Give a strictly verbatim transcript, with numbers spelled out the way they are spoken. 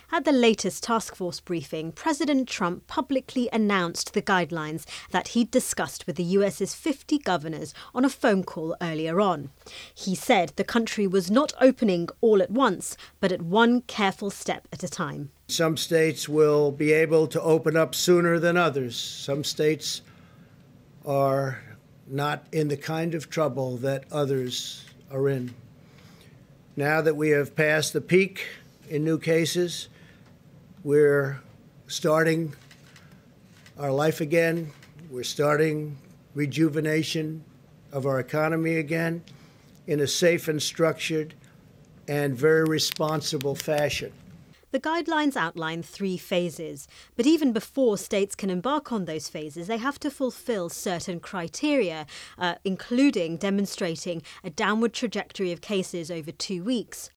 At the latest task force briefing, President Trump publicly announced the guidelines that he'd discussed with the U S's fifty governors on a phone call earlier on. He said the country was not opening all at once, but at one careful step at a time. Some states will be able to open up sooner than others. Some states are not in the kind of trouble that others are in. Now that we have passed the peak in new cases, we're starting our life again. We're starting rejuvenation of our economy again in a safe and structured and very responsible fashion. The guidelines outline three phases, but even before states can embark on those phases, they have to fulfill certain criteria, uh, including demonstrating a downward trajectory of cases over two weeks.